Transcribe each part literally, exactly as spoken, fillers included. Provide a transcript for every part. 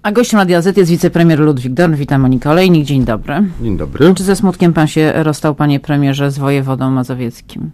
A gościem Radia Z jest wicepremier Ludwik Dorn. Witam, Monika Olejnik. Dzień dobry. Dzień dobry. Czy ze smutkiem pan się rozstał, panie premierze, z wojewodą mazowieckim?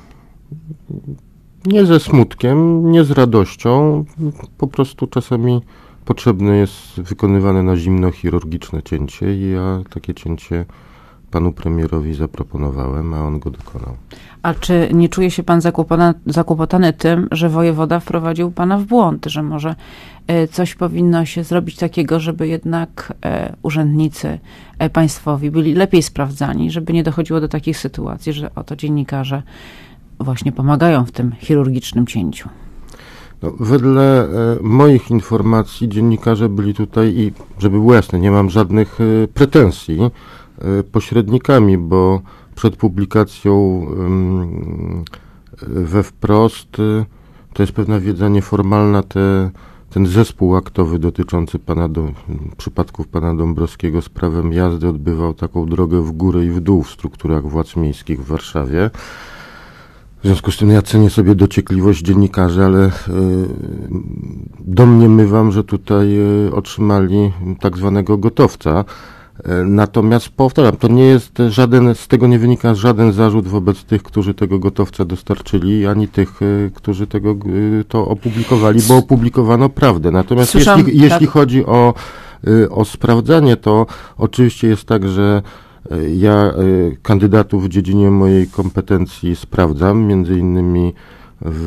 Nie ze smutkiem, nie z radością. Po prostu czasami potrzebne jest wykonywane na zimno chirurgiczne cięcie i ja takie cięcie panu premierowi zaproponowałem, a on go dokonał. A czy nie czuje się pan zakłopotany, zakłopotany tym, że wojewoda wprowadził pana w błąd, że może coś powinno się zrobić takiego, żeby jednak urzędnicy państwowi byli lepiej sprawdzani, żeby nie dochodziło do takich sytuacji, że oto dziennikarze właśnie pomagają w tym chirurgicznym cięciu? No, wedle e, moich informacji dziennikarze byli tutaj i, żeby było jasne, nie mam żadnych e, pretensji, e, pośrednikami, bo przed publikacją e, we Wprost e, to jest pewna wiedza nieformalna, te, ten zespół aktowy dotyczący pana do, przypadków pana Dąbrowskiego z prawem jazdy odbywał taką drogę w górę i w dół w strukturach władz miejskich w Warszawie. W związku z tym ja cenię sobie dociekliwość dziennikarzy, ale y, domniemywam, że tutaj y, otrzymali tak zwanego gotowca. Y, natomiast powtarzam, to nie jest żaden, z tego nie wynika żaden zarzut wobec tych, którzy tego gotowca dostarczyli, ani tych, y, którzy tego y, to opublikowali, bo opublikowano prawdę. Natomiast Słyszałam, jeśli, tak. jeśli chodzi o, y, o sprawdzanie, to oczywiście jest tak, że ja y, kandydatów w dziedzinie mojej kompetencji sprawdzam, między innymi w,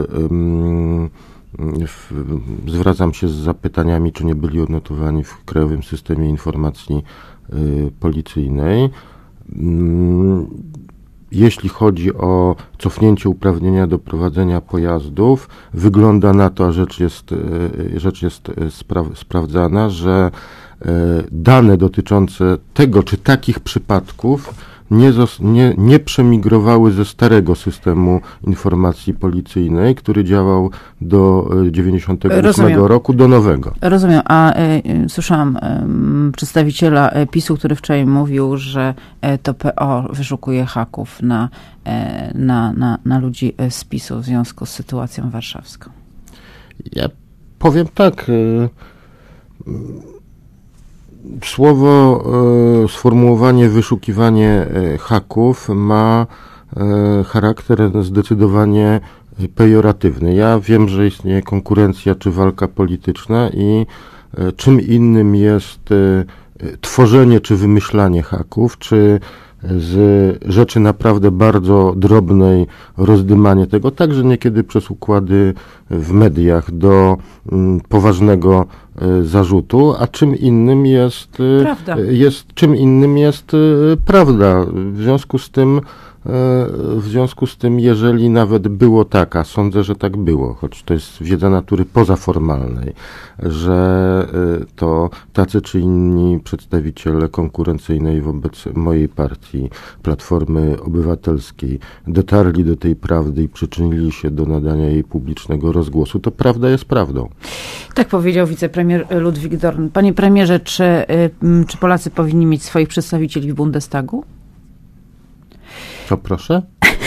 y, w, zwracam się z zapytaniami, czy nie byli odnotowani w Krajowym Systemie Informacji y, Policyjnej. Y, jeśli chodzi o cofnięcie uprawnienia do prowadzenia pojazdów, wygląda na to, a rzecz jest, y, rzecz jest spra- sprawdzana, że dane dotyczące tego, czy takich przypadków nie, zos- nie, nie przemigrowały ze starego systemu informacji policyjnej, który działał do dziewięćdziesiątego ósmego Rozumiem. roku, do nowego. Rozumiem, a y, słyszałam y, przedstawiciela PiSu, który wczoraj mówił, że y, to P O wyszukuje haków na, y, na, na, na ludzi z PiSu w związku z sytuacją warszawską. Ja powiem tak... Y, y, Słowo, e, sformułowanie wyszukiwanie e, haków ma e, charakter zdecydowanie pejoratywny. Ja wiem, że istnieje konkurencja czy walka polityczna i e, czym innym jest e, tworzenie czy wymyślanie haków, czy z rzeczy naprawdę bardzo drobnej rozdymanie tego, także niekiedy przez układy w mediach do mm, poważnego y, zarzutu, a czym innym jest, y, jest czym innym jest y, prawda. W związku z tym W związku z tym, jeżeli nawet było tak, a sądzę, że tak było, choć to jest wiedza natury pozaformalnej, że to tacy czy inni przedstawiciele konkurencyjnej wobec mojej partii, Platformy Obywatelskiej, dotarli do tej prawdy i przyczynili się do nadania jej publicznego rozgłosu, to prawda jest prawdą. Tak powiedział wicepremier Ludwik Dorn. Panie premierze, czy, czy Polacy powinni mieć swoich przedstawicieli w Bundestagu? Co, proszę?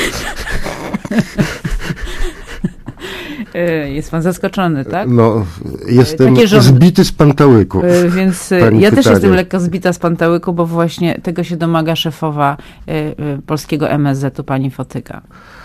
Jest pan zaskoczony, tak? No, jestem Takie, że... zbity z pantałyku. Więc ja pytanie. Też jestem lekko zbita z pantałyku, bo właśnie tego się domaga szefowa polskiego M S Z-u, pani Fotyga.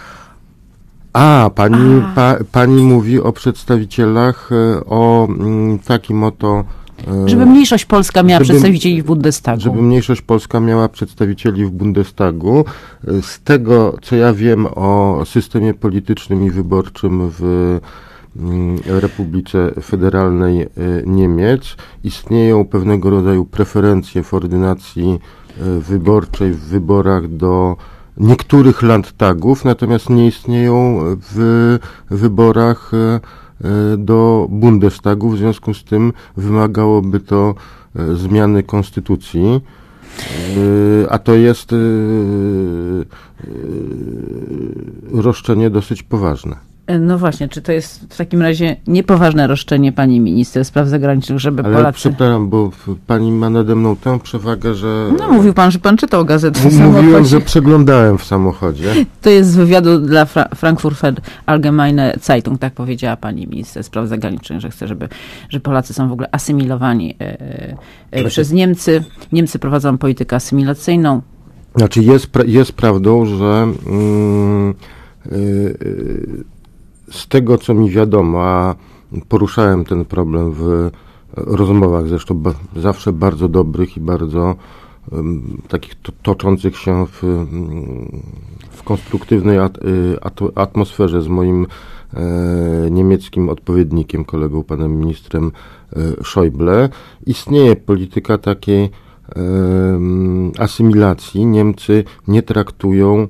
A, pani, A. Pa, pani mówi o przedstawicielach, o m, takim oto... Żeby mniejszość polska miała żeby, przedstawicieli w Bundestagu. Żeby mniejszość polska miała przedstawicieli w Bundestagu. Z tego, co ja wiem o systemie politycznym i wyborczym w Republice Federalnej Niemiec, istnieją pewnego rodzaju preferencje w ordynacji wyborczej w wyborach do niektórych Landtagów, natomiast nie istnieją w wyborach do Bundestagu, w związku z tym wymagałoby to zmiany konstytucji, a to jest roszczenie dosyć poważne. No właśnie, czy to jest w takim razie niepoważne roszczenie pani minister spraw zagranicznych, żeby Ale Polacy... przepraszam, bo pani ma nade mną tę przewagę, że... No mówił pan, że pan czytał gazetę w Mówiłem, samochodzie. że przeglądałem w samochodzie. To jest z wywiadu dla Fra- Frankfurter Allgemeine Zeitung, tak powiedziała pani minister spraw zagranicznych, że chce, żeby że Polacy są w ogóle asymilowani e, e, przez Niemcy. Niemcy prowadzą politykę asymilacyjną. Znaczy jest, pra- jest prawdą, że mm, y, y, z tego, co mi wiadomo, a poruszałem ten problem w rozmowach, zresztą ba- zawsze bardzo dobrych i bardzo um, takich to, toczących się w, w konstruktywnej at, at, atmosferze z moim e, niemieckim odpowiednikiem, kolegą, panem ministrem e, Schäuble. Istnieje polityka takiej e, asymilacji. Niemcy nie traktują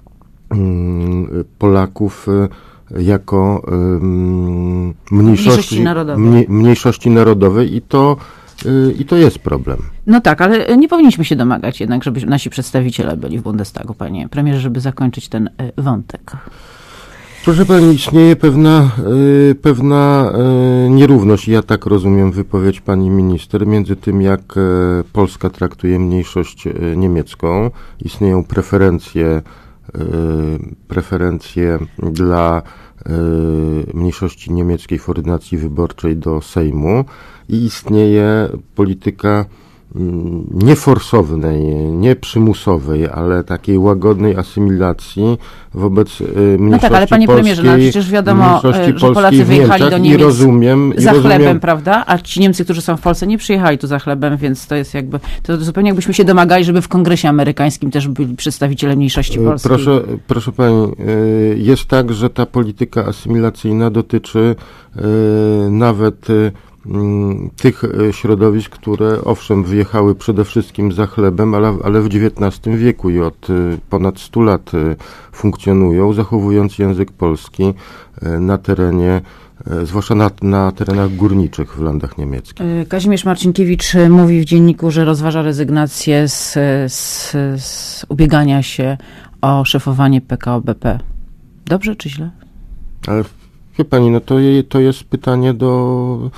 um, Polaków e, jako um, mniejszości, Mniejszości narodowej. Mniej, mniejszości narodowej i to, y, i to jest problem. No tak, ale nie powinniśmy się domagać jednak, żeby nasi przedstawiciele byli w Bundestagu, panie premierze, żeby zakończyć ten y, wątek. Proszę pani, istnieje pewna, y, pewna y, nierówność, ja tak rozumiem wypowiedź pani minister, między tym, jak y, Polska traktuje mniejszość y, niemiecką. Istnieją preferencje preferencje dla mniejszości niemieckiej w ordynacji wyborczej do Sejmu i istnieje polityka nieforsownej, nie przymusowej, ale takiej łagodnej asymilacji wobec mniejszości No tak, ale panie polskiej, premierze, no przecież wiadomo, że Polacy wyjechali do Niemiec i rozumiem, za i rozumiem, chlebem, prawda? A ci Niemcy, którzy są w Polsce, nie przyjechali tu za chlebem, więc to jest jakby, to zupełnie jakbyśmy się domagali, żeby w Kongresie Amerykańskim też byli przedstawiciele mniejszości polskiej. Proszę, proszę pani, jest tak, że ta polityka asymilacyjna dotyczy nawet tych środowisk, które owszem wyjechały przede wszystkim za chlebem, ale, ale w dziewiętnastym wieku i od ponad stu lat funkcjonują, zachowując język polski na terenie, zwłaszcza na, na terenach górniczych w landach niemieckich. Kazimierz Marcinkiewicz mówi w dzienniku, że rozważa rezygnację z, z, z ubiegania się o szefowanie P K O B P. Dobrze czy źle? Ale wie pani, no to, je, to jest pytanie do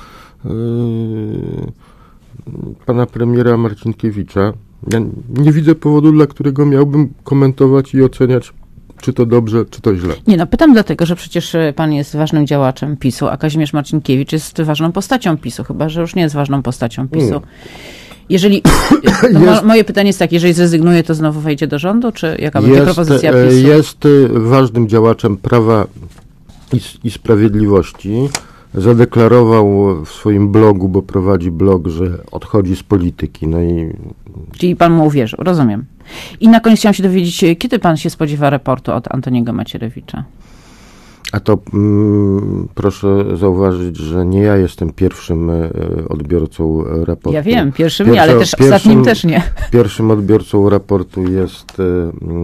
Yy, pana premiera Marcinkiewicza. Ja nie widzę powodu, dla którego miałbym komentować i oceniać, czy to dobrze, czy to źle. Nie, no pytam dlatego, że przecież pan jest ważnym działaczem PiSu, a Kazimierz Marcinkiewicz jest ważną postacią PiSu, chyba że już nie jest ważną postacią PiSu. Nie. Jeżeli, no jest, moje pytanie jest takie, jeżeli zrezygnuje, to znowu wejdzie do rządu, czy jaka będzie propozycja PiSu? Jest ważnym działaczem Prawa i, i Sprawiedliwości. Zadeklarował w swoim blogu, bo prowadzi blog, że odchodzi z polityki. No i... Czyli pan mu uwierzył, rozumiem. I na koniec chciałam się dowiedzieć, kiedy pan się spodziewa raportu od Antoniego Macierewicza? A to mm, proszę zauważyć, że nie ja jestem pierwszym y, odbiorcą raportu. Ja wiem, pierwszym Pierwsza, nie, ale też pierwszym, ostatnim też nie. Pierwszym odbiorcą raportu jest, y,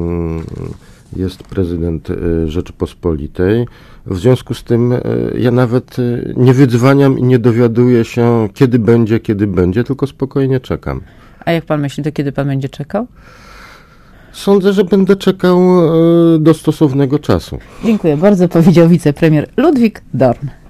y, jest prezydent y, Rzeczypospolitej. W związku z tym ja nawet nie wydzwaniam i nie dowiaduję się, kiedy będzie, kiedy będzie, tylko spokojnie czekam. A jak pan myśli, to kiedy pan będzie czekał? Sądzę, że będę czekał do stosownego czasu. Dziękuję bardzo, powiedział wicepremier Ludwik Dorn.